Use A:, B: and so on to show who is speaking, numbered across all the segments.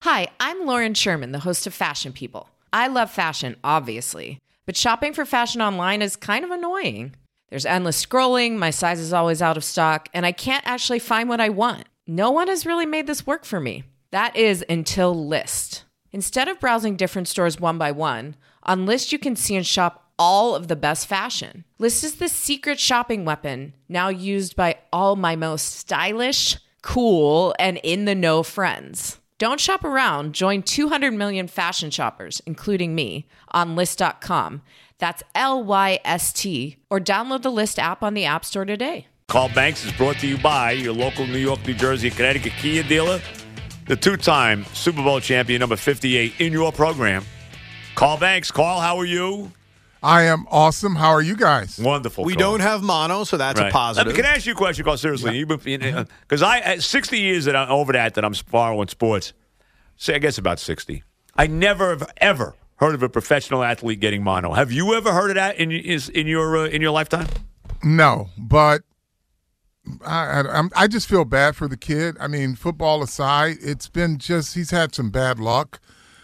A: Hi, I'm Lauren Sherman, the host of Fashion People. I love fashion, obviously, but shopping for fashion online is kind of annoying. There's endless scrolling, my size is always out of stock, and I can't actually find what I want. No one has really made this work for me. That is until Lyst. Instead of browsing different stores one by one, on Lyst you can see and shop all of the best fashion. Lyst is the secret shopping weapon, now used by all my most stylish, cool, and in-the-know friends. Don't shop around. Join 200 million fashion shoppers, including me, on Lyst.com. That's Lyst, or download the Lyst app on the App Store today.
B: Carl Banks is brought to you by your local New York, New Jersey, and Connecticut Kia dealer, the two-time Super Bowl champion, number 58, in your program. Carl Banks. Carl, how are you?
C: I am awesome. How are you guys?
B: Wonderful.
D: We
B: Carl.
D: don't have mono, so that's a positive.
B: Can I ask you a question, Carl? Seriously, because at 60 years that I'm over that I'm following sports. Say, I guess about 60. I never have ever heard of a professional athlete getting mono. Have you ever heard of that in your lifetime?
C: No, but I just feel bad for the kid. I mean, football aside, it's been he's had some bad luck.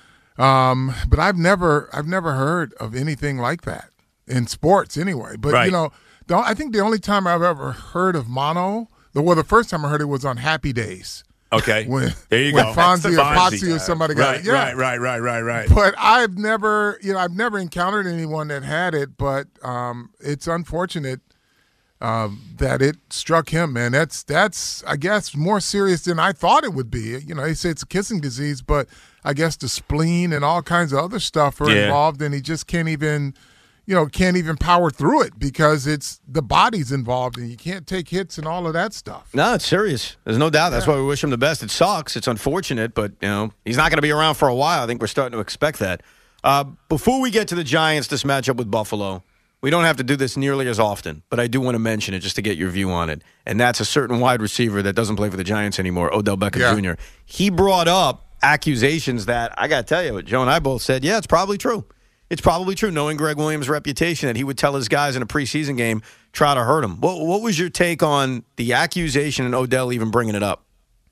C: But I've never heard of anything like that in sports anyway. But
B: right.
C: I think the only time I've ever heard of mono, the first time I heard it was on Happy Days.
B: Okay,
C: there you go. Fonzie or Potsy or somebody got it. Yeah.
B: Right.
C: But I've never encountered anyone that had it. But it's unfortunate that it struck him, man. That's I guess more serious than I thought it would be. They say it's a kissing disease, but I guess the spleen and all kinds of other stuff are involved, and he just can't even power through it because it's the body's involved, and you can't take hits and all of that stuff.
D: No, it's serious. There's no doubt. That's why we wish him the best. It sucks. It's unfortunate, but he's not going to be around for a while. I think we're starting to expect that. Before we get to the Giants, this matchup with Buffalo, we don't have to do this nearly as often, but I do want to mention it just to get your view on it. And that's a certain wide receiver that doesn't play for the Giants anymore, Odell Beckham Jr. He brought up accusations that, I got to tell you, Joe and I both said, it's probably true. It's probably true, knowing Greg Williams' reputation, that he would tell his guys in a preseason game, try to hurt him. What was your take on the accusation and Odell even bringing it up?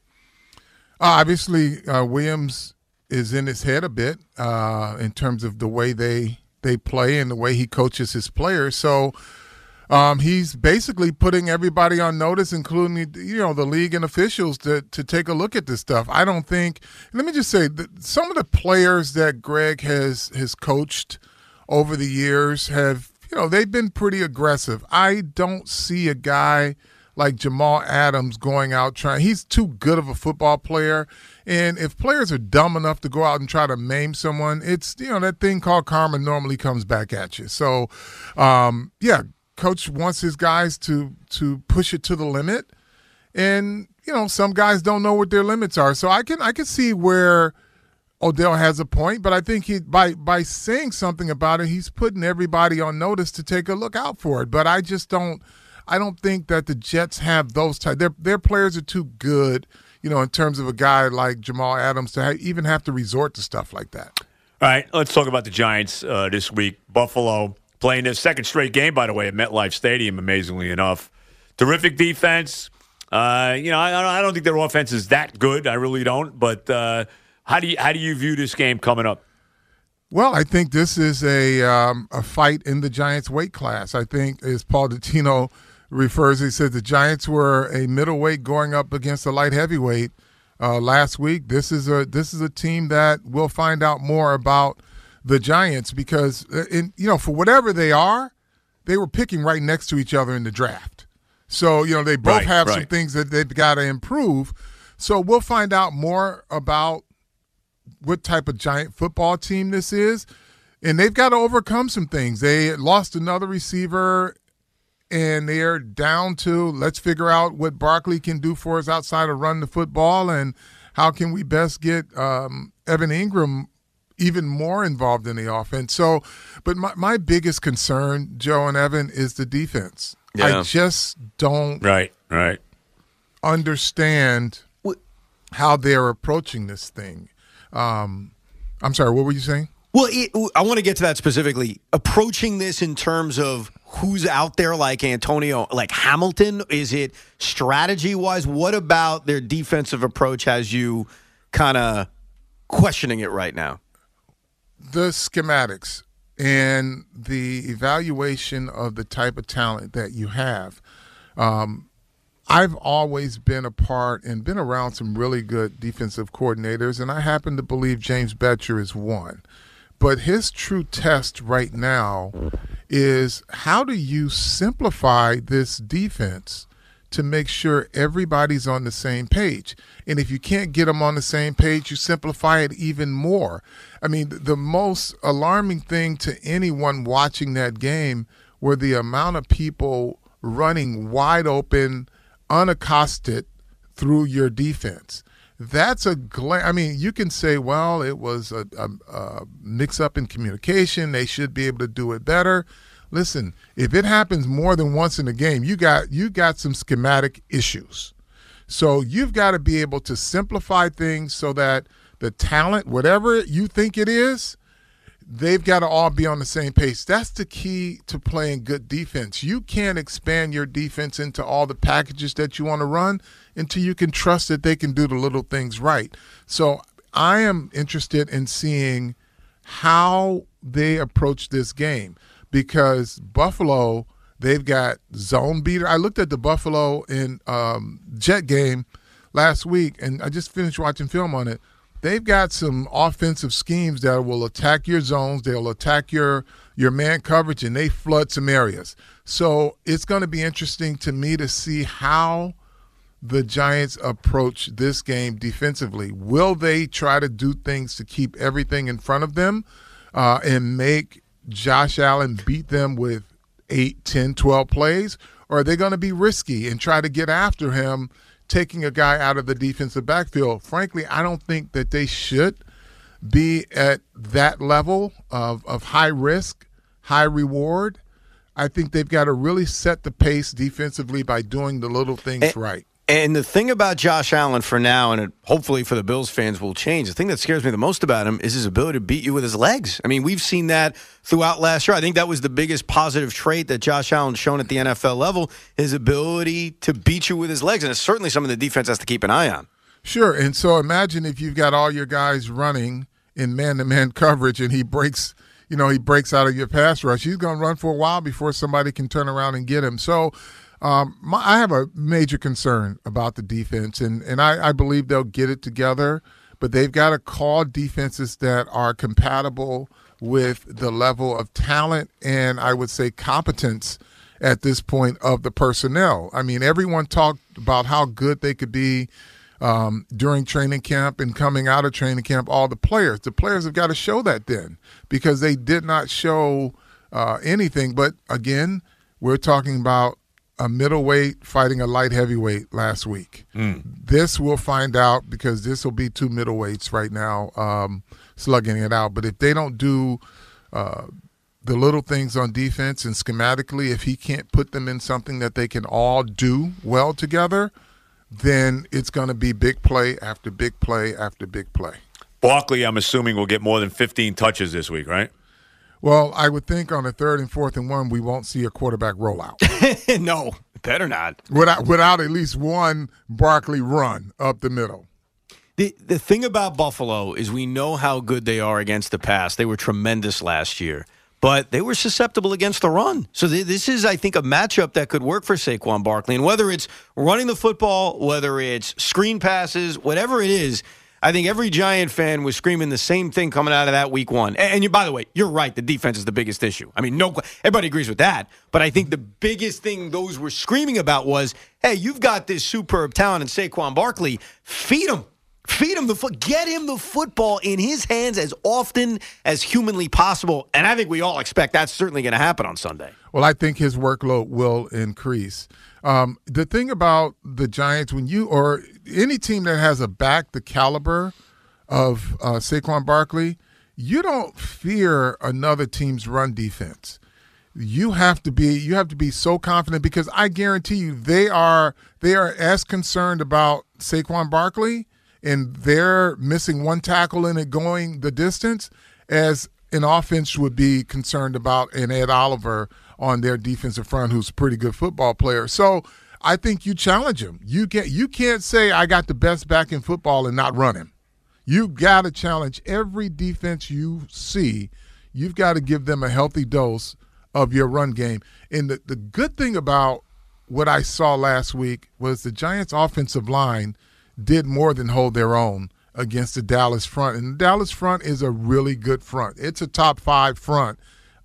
C: Obviously, Williams is in his head a bit in terms of the way they play and the way he coaches his players. So he's basically putting everybody on notice, including the league and officials, to take a look at this stuff. I don't think. Let me just say that some of the players that Greg has coached over the years have they've been pretty aggressive. I don't see a guy like Jamal Adams going out trying. He's too good of a football player. And if players are dumb enough to go out and try to maim someone, it's, that thing called karma normally comes back at you. So, Coach wants his guys to push it to the limit. And, some guys don't know what their limits are. So I can see where Odell has a point, but I think by saying something about it, he's putting everybody on notice to take a look out for it. But I don't think that the Jets have those type. Their players are too good, in terms of a guy like Jamal Adams to even have to resort to stuff like that.
B: All right, let's talk about the Giants this week. Buffalo playing their second straight game, by the way, at MetLife Stadium, amazingly enough. Terrific defense. I don't think their offense is that good. I really don't. But how do you view this game coming up?
C: Well, I think this is a fight in the Giants weight class. I think, as Paul Dottino refers, he said the Giants were a middleweight going up against a light heavyweight last week. This is a team that we'll find out more about the Giants because, for whatever they are, they were picking right next to each other in the draft. So, they both have some things that they've got to improve. So we'll find out more about what type of Giant football team this is. And they've got to overcome some things. They lost another receiver, and they're down to, let's figure out what Barkley can do for us outside of running the football, and how can we best get Evan Ingram even more involved in the offense. So, but my biggest concern, Joe and Evan, is the defense. Yeah. I just don't understand how they're approaching this thing. I'm sorry, what were you saying?
D: Well, I want to get to that specifically. Approaching this in terms of who's out there like Antonio, like Hamilton, is it strategy-wise? What about their defensive approach has you kind of questioning it right now?
C: The schematics and the evaluation of the type of talent that you have. I've always been a part and been around some really good defensive coordinators, and I happen to believe James Bettcher is one. But his true test right now is, how do you simplify this defense to make sure everybody's on the same page? And if you can't get them on the same page, you simplify it even more. I mean, the most alarming thing to anyone watching that game were the amount of people running wide open, unaccosted through your defense. That's I mean, you can say, well, it was a mix-up in communication. They should be able to do it better. Listen, if it happens more than once in a game, you got some schematic issues. So you've got to be able to simplify things so that the talent, whatever you think it is, they've got to all be on the same page. That's the key to playing good defense. You can't expand your defense into all the packages that you want to run until you can trust that they can do the little things right. So I am interested in seeing how they approach this game, because Buffalo, they've got zone beater. I looked at the Buffalo and Jet game last week, and I just finished watching film on it. They've got some offensive schemes that will attack your zones. They'll attack your man coverage, and they flood some areas. So it's going to be interesting to me to see how the Giants approach this game defensively. Will they try to do things to keep everything in front of them and make Josh Allen beat them with 8, 10, 12 plays? Or are they going to be risky and try to get after him, taking a guy out of the defensive backfield? Frankly, I don't think that they should be at that level of high risk, high reward. I think they've got to really set the pace defensively by doing the little things right.
D: And the thing about Josh Allen for now, and hopefully for the Bills fans will change, the thing that scares me the most about him is his ability to beat you with his legs. I mean, we've seen that throughout last year. I think that was the biggest positive trait that Josh Allen's shown at the NFL level, his ability to beat you with his legs. And it's certainly something the defense has to keep an eye on.
C: Sure. And so imagine if you've got all your guys running in man-to-man coverage and he breaks out of your pass rush. He's going to run for a while before somebody can turn around and get him. So I have a major concern about the defense, and I believe they'll get it together, but they've got to call defenses that are compatible with the level of talent and, I would say, competence at this point of the personnel. I mean, everyone talked about how good they could be during training camp and coming out of training camp, all the players. The players have got to show that then, because they did not show anything. But, again, we're talking about a middleweight fighting a light heavyweight last week. This we'll find out, because this will be two middleweights right now slugging it out. But if they don't do the little things on defense and schematically, if he can't put them in something that they can all do well together, then it's going to be big play after big play after big play.
B: Barkley, I'm assuming, will get more than 15 touches this week, right?
C: Well, I would think on a 3rd and 4th and 1, we won't see a quarterback rollout.
D: No, better not.
C: Without at least one Barkley run up the middle.
D: The thing about Buffalo is we know how good they are against the pass. They were tremendous last year, but they were susceptible against the run. So this is, I think, a matchup that could work for Saquon Barkley. And whether it's running the football, whether it's screen passes, whatever it is, I think every Giant fan was screaming the same thing coming out of that week one. And by the way, you're right. The defense is the biggest issue. I mean, everybody agrees with that. But I think the biggest thing those were screaming about was, hey, you've got this superb talent in Saquon Barkley. Feed him. Feed him get him the football in his hands as often as humanly possible. And I think we all expect that's certainly going to happen on Sunday.
C: Well, I think his workload will increase. The thing about the Giants, or any team that has a back the caliber of Saquon Barkley, you don't fear another team's run defense. You have to be so confident, because I guarantee you they are as concerned about Saquon Barkley and they're missing one tackle in it going the distance as an offense would be concerned about an Ed Oliver on their defensive front, who's a pretty good football player. So I think you challenge him. You can't say I got the best back in football and not run him. You've got to challenge every defense you see. You've got to give them a healthy dose of your run game. And the good thing about what I saw last week was the Giants' offensive line did more than hold their own against the Dallas front. And the Dallas front is a really good front. It's a top 5 front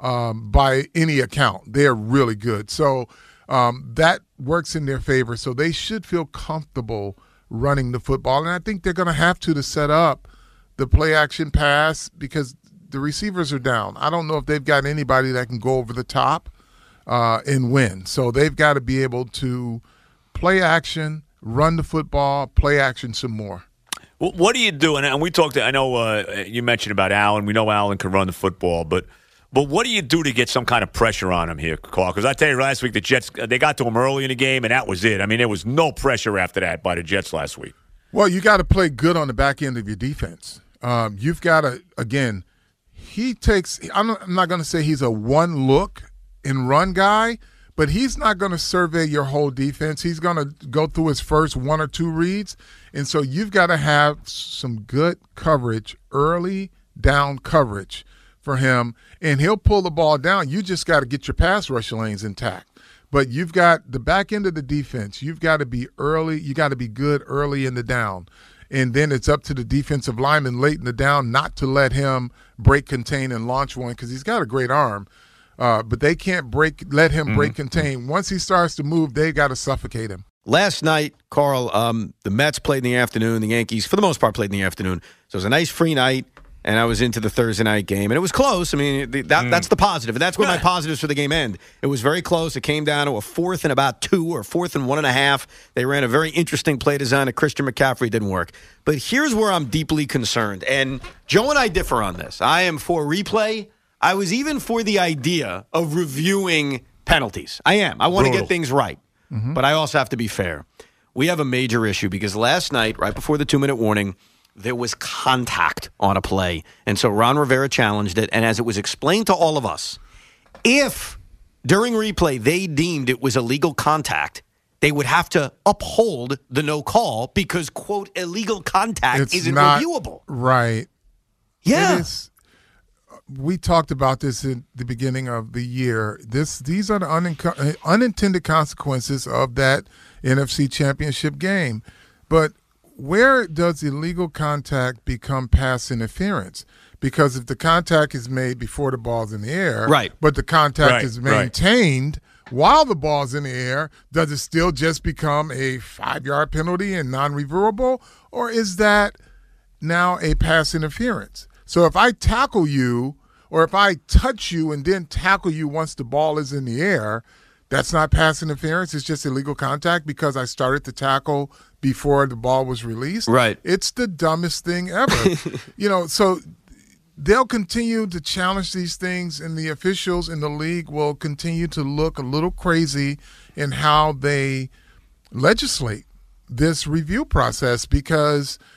C: by any account. They're really good. So that works in their favor. So they should feel comfortable running the football. And I think they're going to have to set up the play-action pass because the receivers are down. I don't know if they've got anybody that can go over the top and win. So they've got to be able to play action, run the football, play action some more.
B: Well, what do you do? And we talked. I know you mentioned about Allen. We know Allen can run the football, but what do you do to get some kind of pressure on him here, Carl? Because I tell you, last week the Jets they got to him early in the game, and that was it. I mean, there was no pressure after that by the Jets last week.
C: Well, you got to play good on the back end of your defense. You've got to again. He takes. I'm not going to say he's a one look and run guy, but he's not going to survey your whole defense. He's going to go through his first 1 or 2 reads. And so you've got to have some good coverage, early down coverage for him, and he'll pull the ball down. You just got to get your pass rush lanes intact. But you've got the back end of the defense. You've got to be early. You got to be good early in the down. And then it's up to the defensive lineman late in the down not to let him break, contain, and launch one because he's got a great arm. But they can't let him break, contain. Once he starts to move, they got to suffocate him.
D: Last night, Carl, the Mets played in the afternoon. The Yankees, for the most part, played in the afternoon. So it was a nice free night, and I was into the Thursday night game. And it was close. I mean, that's the positive. And that's where my positives for the game end. It was very close. It came down to a 4th and about 2 or 4th and 1.5. They ran a very interesting play design at Christian McCaffrey. Didn't work. But here's where I'm deeply concerned. And Joe and I differ on this. I am for replay. I was even for the idea of reviewing penalties. I am. I want to get things right. But I also have to be fair. We have a major issue because last night, right before the 2-minute warning, there was contact on a play. And so Ron Rivera challenged it. And as it was explained to all of us, if during replay they deemed it was illegal contact, they would have to uphold the no call because, quote, illegal contact isn't reviewable.
C: Right.
D: Yeah.
C: It is. We talked about this in the beginning of the year. These are the unintended consequences of that NFC Championship game. But where does illegal contact become pass interference? Because if the contact is made before the ball's in the air,
D: right,
C: but the contact is maintained while the ball's in the air, does it still just become a 5-yard penalty and non-reviewable? Or is that now a pass interference? So if I tackle you or if I touch you and then tackle you once the ball is in the air, that's not pass interference. It's just illegal contact because I started to tackle before the ball was released.
D: Right.
C: It's the dumbest thing ever. So they'll continue to challenge these things, and the officials in the league will continue to look a little crazy in how they legislate this review process because –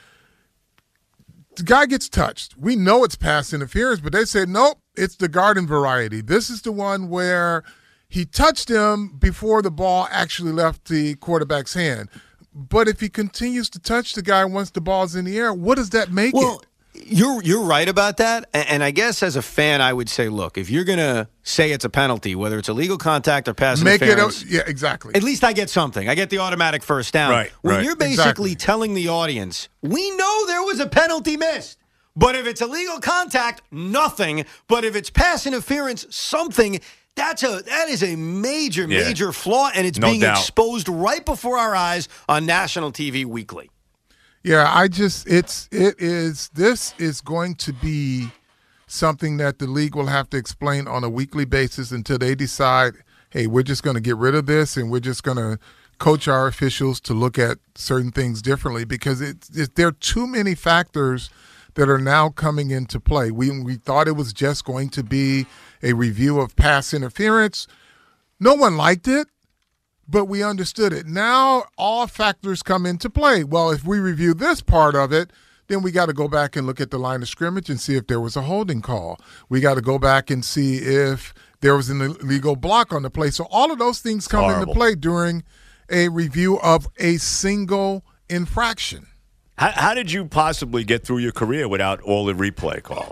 C: the guy gets touched. We know it's pass interference, but they said, nope, it's the garden variety. This is the one where he touched him before the ball actually left the quarterback's hand. But if he continues to touch the guy once the ball's in the air, what does that make it?
D: You're right about that. And I guess as a fan, I would say, look, if you're going to say it's a penalty, whether it's illegal contact or pass interference.
C: Yeah, exactly.
D: At least I get something. I get the automatic first down.
B: Right,
D: when you're basically telling the audience, we know there was a penalty missed. But if it's illegal contact, nothing. But if it's pass interference, something. That is a major flaw, and it's being exposed right before our eyes on national TV weekly.
C: Yeah, this is going to be something that the league will have to explain on a weekly basis until they decide, hey, we're just going to get rid of this and we're just going to coach our officials to look at certain things differently because there are too many factors that are now coming into play. We thought it was just going to be a review of pass interference. No one liked it. But we understood it. Now all factors come into play. Well, if we review this part of it, then we got to go back and look at the line of scrimmage and see if there was a holding call. We got to go back and see if there was an illegal block on the play. So all of those things come into play during a review of a single infraction.
B: How did you possibly get through your career without all the replay, Carl?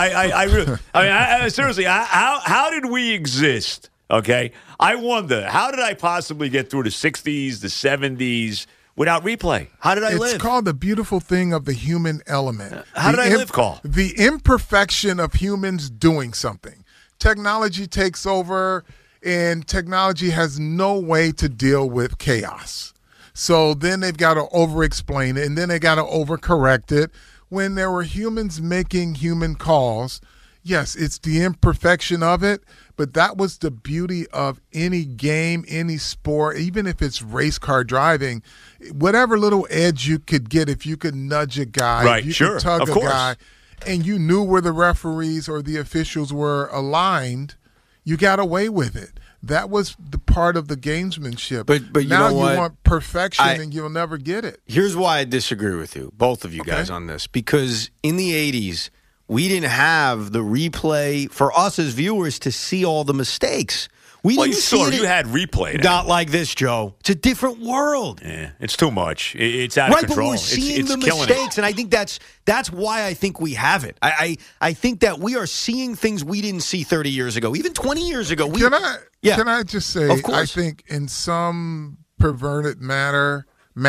B: I seriously, how did we exist? Okay, I wonder, how did I possibly get through the 60s, the 70s without replay? How did I live?
C: It's called the beautiful thing of the human element.
B: How did I live, Carl?
C: The imperfection of humans doing something. Technology takes over, and technology has no way to deal with chaos. So then they've got to over-explain it, and then they got to over-correct it. When there were humans making human calls, yes, it's the imperfection of it, but that was the beauty of any game, any sport, even if it's race car driving, whatever little edge you could get, if you could nudge a guy,
B: right,
C: if you could tug
B: of
C: a
B: course.
C: guy, and you knew where the referees or the officials were aligned, you got away with it. That was the part of the gamesmanship.
D: But you
C: now
D: know what?
C: You want perfection, and you'll never get it.
D: Here's why I disagree with you, both of you guys, on this. Because in the 80s, we didn't have the replay for us as viewers to see all the mistakes. We didn't see it.
B: You had replay.
D: Not like this, Joe. It's a different world.
B: Yeah, it's too much. It's out of control.
D: But we're seeing
B: it's
D: the mistakes, and I think that's why I think we have it. I think that we are seeing things we didn't see 30 years ago, even 20 years ago.
C: Can I just say, I think in some perverted manner,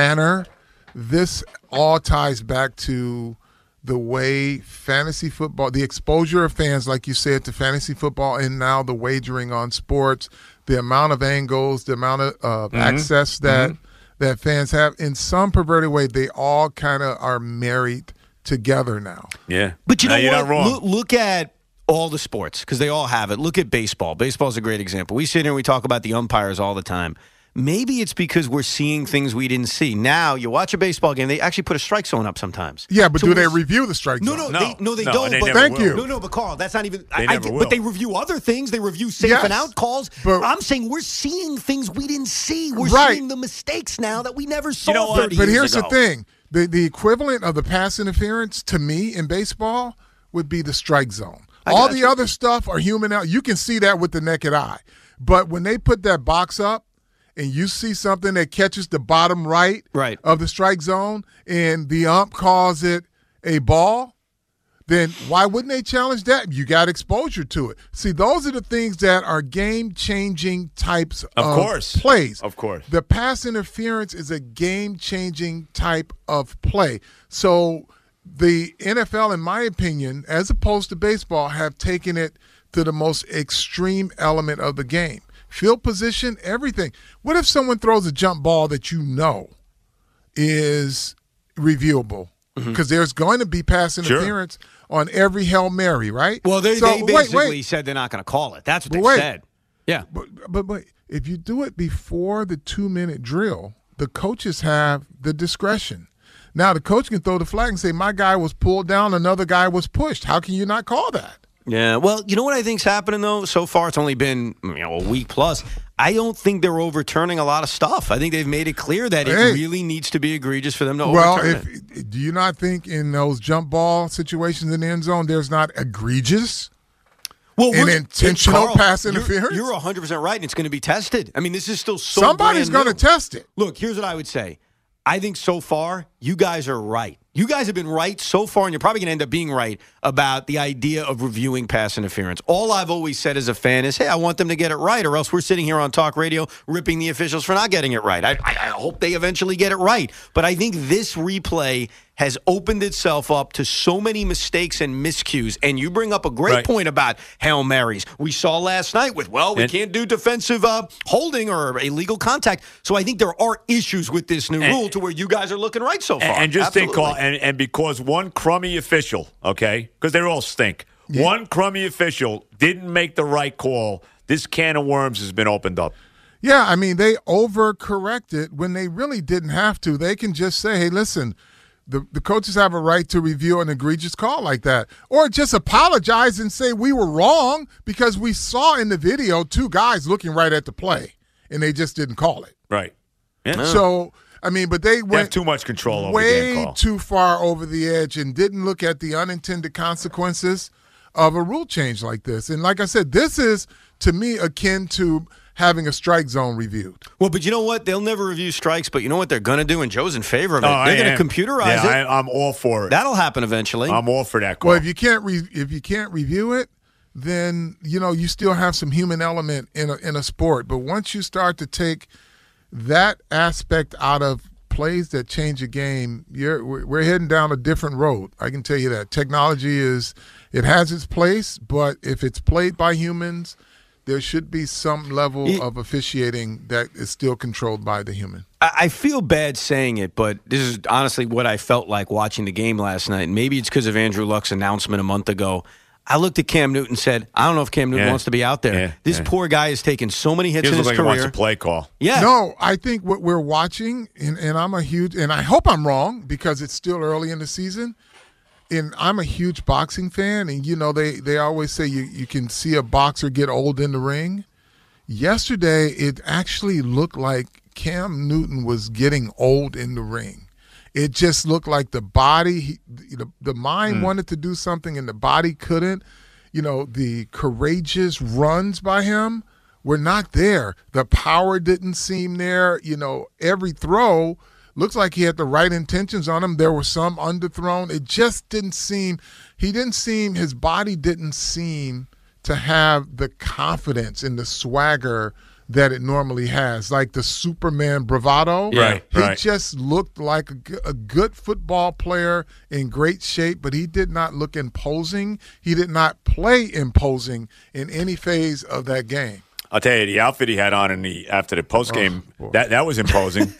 C: this all ties back to the way fantasy football, the exposure of fans, like you said, to fantasy football, and now the wagering on sports, the amount of angles, the amount of access that fans have. In some perverted way, they all kind of are married together now.
B: Yeah.
D: But you know
B: you're
D: what?
B: not wrong.
D: Look at all the sports, because they all have it. Look at baseball. Baseball's a great example. We sit here and we talk about the umpires all the time. Maybe it's because we're seeing things we didn't see. Now, you watch a baseball game, they actually put a strike zone up sometimes.
C: Yeah, but do they review the strike zone?
D: No, they don't.
B: They
D: but
C: thank you.
D: No, but Carl, that's not even.
B: Will.
D: But they review other things. They review safe and out calls. But I'm saying we're seeing things we didn't see. We're seeing the mistakes now that we never saw 30 years ago.
C: But here's the thing. The equivalent of the pass interference to me in baseball would be the strike zone. All the other stuff are human out. You can see that with the naked eye. But when they put that box up, and you see something that catches the bottom right of the strike zone, and the ump calls it a ball, then why wouldn't they challenge that? You got exposure to it. See, those are the things that are game-changing types of plays.
B: Of course.
C: The pass interference is a game-changing type of play. So the NFL, in my opinion, as opposed to baseball, have taken it to the most extreme element of the game. Field position, everything. What if someone throws a jump ball that you know is reviewable? Because there's going to be pass interference on every Hail Mary, right?
D: Well, they basically said they're not going to call it. That's what they said. Yeah.
C: But if you do it before the 2-minute drill, the coaches have the discretion. Now, the coach can throw the flag and say, my guy was pulled down, another guy was pushed. How can you not call that?
D: Yeah, well, you know what I think's happening, though? So far, it's only been a week plus. I don't think they're overturning a lot of stuff. I think they've made it clear that it really needs to be egregious for them to overturn it.
C: Do you not think in those jump ball situations in the end zone, there's not egregious and intentional pass interference?
D: You're 100% right, and it's going to be tested. I mean, this is still
C: Somebody's going to test it.
D: Look, here's what I would say. I think so far, you guys are right. You guys have been right so far, and you're probably going to end up being right about the idea of reviewing pass interference. All I've always said as a fan is, hey, I want them to get it right, or else we're sitting here on talk radio ripping the officials for not getting it right. I hope they eventually get it right. But I think this replay has opened itself up to so many mistakes and miscues. And you bring up a great point about Hail Marys. We saw last night with, we can't do defensive holding or illegal contact. So I think there are issues with this new rule to where you guys are looking right so far.
B: And just think, Carl, and because one crummy official, okay, because they all stink, one crummy official didn't make the right call, this can of worms has been opened up.
C: Yeah, I mean, they overcorrected when they really didn't have to. They can just say, hey, listen, the coaches have a right to review an egregious call like that. Or just apologize and say we were wrong because we saw in the video 2 guys looking right at the play, and they just didn't call it.
B: Right. Yeah.
C: So, I mean, but they went
B: have too much control over
C: way
B: the game call.
C: Too far over the edge and didn't look at the unintended consequences of a rule change like this. And like I said, this is, to me, akin to having a strike zone reviewed.
D: Well, but you know what? They'll never review strikes, but you know what they're going to do, and Joe's in favor of it. They're going to computerize it.
B: I'm all for it.
D: That'll happen eventually.
B: I'm all for that call.
C: Well, if you can't review it, then you still have some human element in a sport. But once you start to take that aspect out of plays that change a game, we're heading down a different road. I can tell you that. Technology has its place, but if it's played by humans, there should be some level of officiating that is still controlled by the human.
D: I feel bad saying it, but this is honestly what I felt like watching the game last night. And maybe it's because of Andrew Luck's announcement a month ago. I looked at Cam Newton and said, I don't know if Cam Newton wants to be out there. This poor guy has taken so many hits in his career.
B: He wants a play call.
D: Yeah.
C: No, I think what we're watching, and I'm a huge, and I hope I'm wrong because it's still early in the season, and I'm a huge boxing fan, and they always say you can see a boxer get old in the ring. Yesterday, it actually looked like Cam Newton was getting old in the ring. It just looked like the body, the mind wanted to do something and the body couldn't. The courageous runs by him were not there. The power didn't seem there. Every throw looks like he had the right intentions on him. There were some underthrown. It just didn't seem – his body didn't seem to have the confidence and the swagger that it normally has, like the Superman bravado.
B: Right.
C: He just looked like a good football player in great shape, but he did not look imposing. He did not play imposing in any phase of that game.
B: I'll tell you, the outfit he had on after the postgame, that was imposing.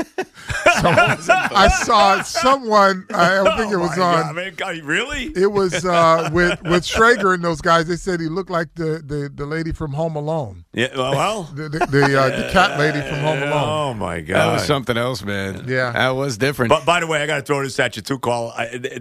C: I saw someone, I don't think it was on.
B: God, really?
C: It was with Schrager and those guys. They said he looked like the lady from Home Alone.
B: Yeah, well.
C: The cat lady from Home Alone.
B: Oh, my God.
D: That was something else, man.
C: Yeah.
D: That was different.
B: But by the way, I got to throw this at you too, Carl.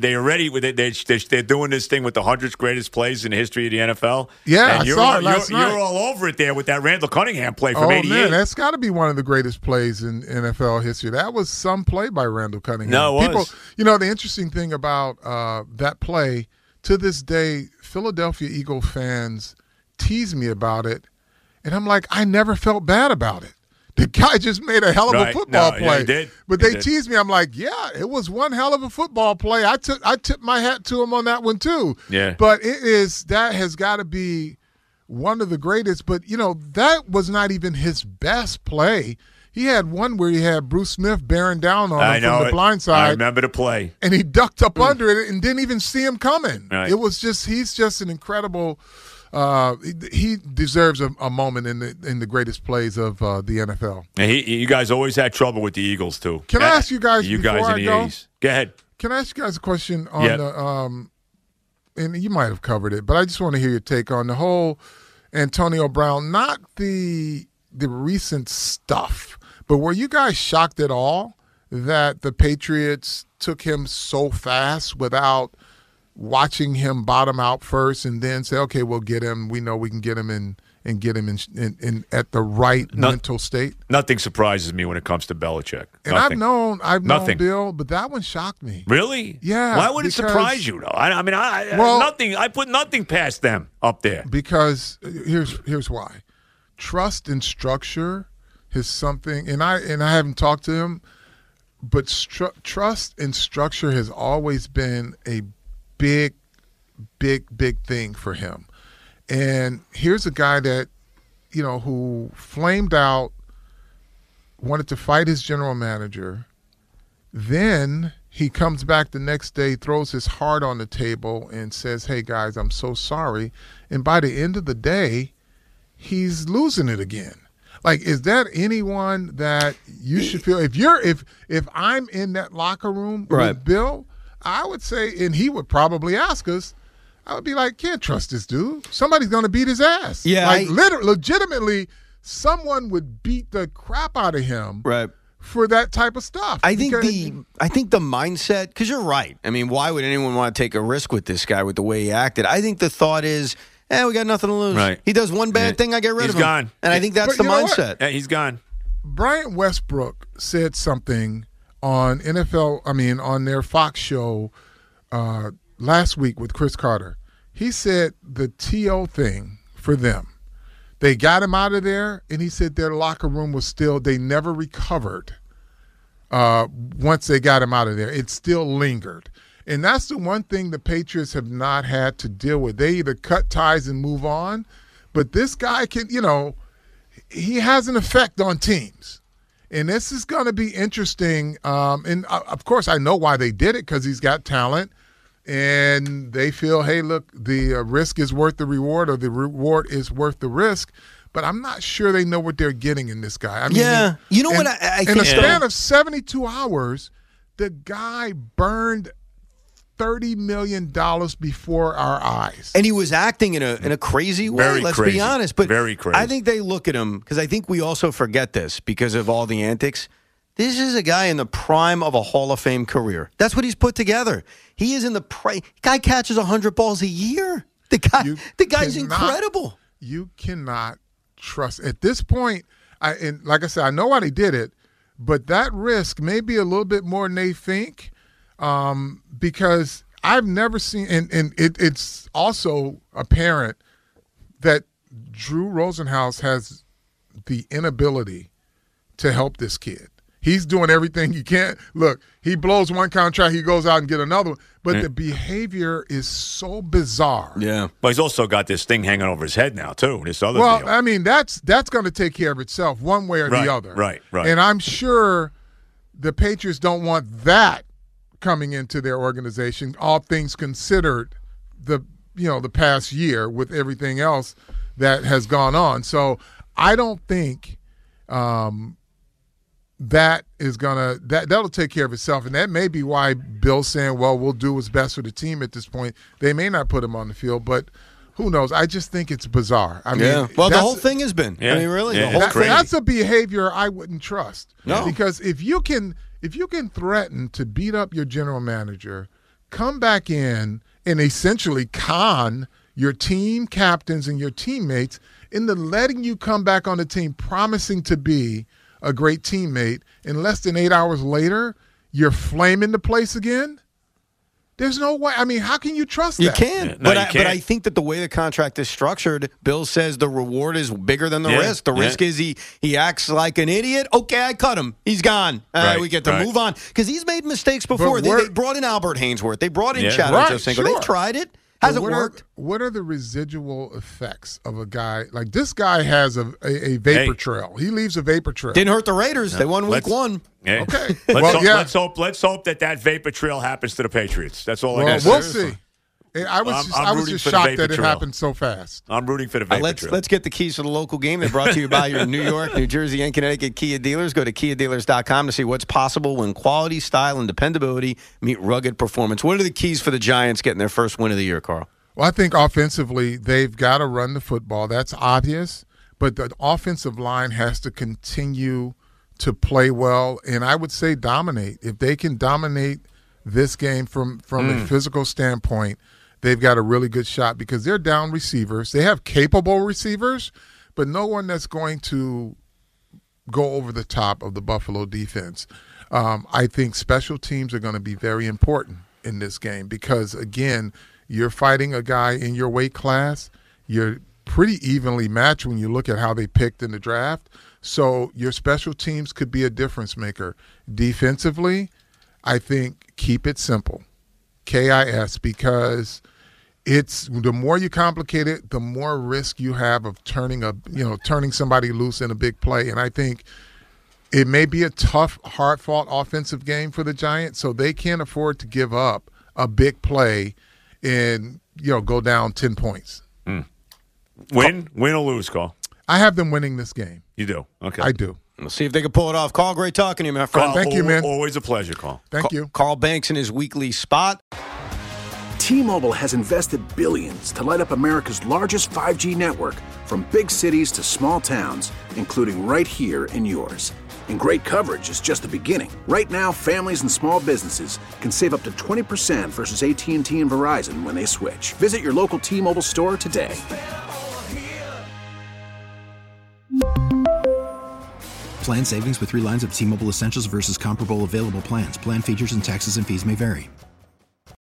B: They're doing this thing with the 100 greatest plays in the history of the NFL.
C: Yeah,
B: and
C: I saw it last night.
B: You're all over it there with that Randall Cunningham play from 88.
C: Man, that's got to be one of the greatest plays in NFL history. That was some play by Randall Cunningham.
B: No, it was.
C: The interesting thing about that play, to this day, Philadelphia Eagle fans tease me about it, and I'm like, I never felt bad about it. The guy just made a hell of a football play.
B: Yeah, he did.
C: But they tease me. I'm like, yeah, it was one hell of a football play. I tipped my hat to him on that one too.
B: Yeah.
C: But that has got to be one of the greatest. But, that was not even his best play. He had one where he had Bruce Smith bearing down on him from the blind side.
B: I remember the play.
C: And he ducked up under it and didn't even see him coming.
B: Right.
C: It was he's just an incredible he deserves a moment in the greatest plays of the NFL.
B: And you guys always had trouble with the Eagles, too.
C: Can I ask you guys before
B: guys in
C: I
B: the
C: go?
B: 80s. Go ahead.
C: Can I ask you guys a question on the and you might have covered it, but I just want to hear your take on the whole Antonio Brown, not the recent stuff, but were you guys shocked at all that the Patriots took him so fast without watching him bottom out first and then say, okay, we'll get him. We know we can get him and get him in at the right mental state?
B: Nothing surprises me when it comes to Belichick.
C: And
B: Nothing.
C: I've known Bill, but that one shocked me.
B: Really?
C: Yeah.
B: Why would it surprise you, though? Nothing. I put nothing past them up there.
C: Because here's why. Trust and structure is something, and I haven't talked to him, but trust and structure has always been a big thing for him. And here's a guy that, who flamed out, wanted to fight his general manager. Then he comes back the next day, throws his heart on the table and says, hey, guys, I'm so sorry. And by the end of the day, he's losing it again. Like, is that anyone that you should feel if I'm in that locker room with Bill, I would say, and he would probably ask us, I would be like, can't trust this dude. Somebody's going to beat his ass.
D: Yeah.
C: Legitimately, someone would beat the crap out of him for that type of stuff.
D: I think the mindset, because you're right. I mean, why would anyone want to take a risk with this guy with the way he acted? I think the thought is, we got nothing to lose.
B: Right.
D: He does one bad thing, I get rid of him.
B: He's gone.
D: And I think that's the mindset.
B: Yeah, he's gone.
C: Bryant Westbrook said something on on their Fox show last week with Chris Carter. He said the TO thing for them, They got him out of there, and he said their locker room was still – they never recovered once they got him out of there. It still lingered. And that's the one thing the Patriots have not had to deal with. They either cut ties and move on, but this guy can – he has an effect on teams. And this is going to be interesting. And, of course, I know why they did it, because he's got talent. And they feel, hey, look, the risk is worth the reward, or the reward is worth the risk. But I'm not sure they know what they're getting in this guy. I mean,
D: you know what I think?
C: In a span of 72 hours, the guy burned $30 million before our eyes.
D: And he was acting in a crazy way,
B: Very
D: let's
B: crazy.
D: be honest. But
B: Very crazy.
D: I think they look at him, because I think we also forget this because of all the antics. This is a guy in the prime of a Hall of Fame career. That's what he's put together. He is in the guy catches 100 balls a year. The guy's incredible.
C: You cannot trust at this point. And like I said, I know why they did it, but that risk may be a little bit more than they think, because I've never seen, and it's also apparent that Drew Rosenhaus has the inability to help this kid. He's doing everything he can. Look, he blows one contract, he goes out and get another one. But the behavior is so bizarre.
D: Yeah.
B: But he's also got this thing hanging over his head now, too, this other
C: Well,
B: deal.
C: I mean, that's going to take care of itself one way or the other.
B: Right.
C: And I'm sure the Patriots don't want that coming into their organization, all things considered, the past year with everything else that has gone on. So I don't think that is that'll take care of itself. And that may be why Bill's saying, well, we'll do what's best for the team at this point. They may not put him on the field, but who knows? I just think it's bizarre. I mean,
D: well, the whole thing has been.
B: Yeah.
D: I mean, really,
B: Yeah,
D: the whole thing.
C: That's a behavior I wouldn't trust.
D: No.
C: Because if you can threaten to beat up your general manager, come back in and essentially con your team captains and your teammates into letting you come back on the team, promising to be a great teammate, and less than 8 hours later, you're flaming the place again? There's no way. I mean, how can you trust that?
D: You can't.
B: Yeah, no, you
D: But
B: can't.
D: I think that the way the contract is structured, Bill says the reward is bigger than the risk. The risk is he acts like an idiot. Okay, I cut him. He's gone. We get to move on. Because he's made mistakes before. They brought in Albert Hainsworth. They brought in Chad Ochocinco.
C: Sure.
D: They've tried it. Hasn't worked.
C: What are the residual effects of a guy like this? Guy has a vapor trail. He leaves a vapor trail.
D: Didn't hurt the Raiders. They won week one.
B: Yeah.
C: Okay.
B: Let's hope that vapor trail happens to the Patriots. That's all I got to say.
C: We'll see. I was just shocked that it happened so fast.
B: I'm rooting for the vapor trail.
D: Let's get the keys to the local game. They're brought to you by your New York, New Jersey, and Connecticut Kia dealers. Go to KiaDealers.com to see what's possible when quality, style, and dependability meet rugged performance. What are the keys for the Giants getting their first win of the year, Carl?
C: Well, I think offensively, they've got to run the football. That's obvious. But the offensive line has to continue to play well, and I would say dominate. If they can dominate this game from a physical standpoint, they've got a really good shot because they're down receivers. They have capable receivers, but no one that's going to go over the top of the Buffalo defense. I think special teams are going to be very important in this game because, again, you're fighting a guy in your weight class. You're pretty evenly matched when you look at how they picked in the draft. So your special teams could be a difference maker. Defensively, I think keep it simple, KIS, because it's the more you complicate it, the more risk you have of turning somebody loose in a big play. And I think it may be a tough, hard-fought offensive game for the Giants, so they can't afford to give up a big play and go down 10 points.
B: Win or lose, Carl?
C: I have them winning this game.
B: You do? Okay.
C: I do.
D: We'll see if they can pull it off. Carl, great talking to you, my friend.
C: Thank you, man.
B: Always a pleasure, Carl.
C: Thank you.
D: Carl Banks in his weekly spot.
E: T-Mobile has invested billions to light up America's largest 5G network, from big cities to small towns, including right here in yours. And great coverage is just the beginning. Right now, families and small businesses can save up to 20% versus AT&T and Verizon when they switch. Visit your local T-Mobile store today.
F: Plan savings with 3 lines of T-Mobile Essentials versus comparable available plans. Plan features and taxes and fees may vary.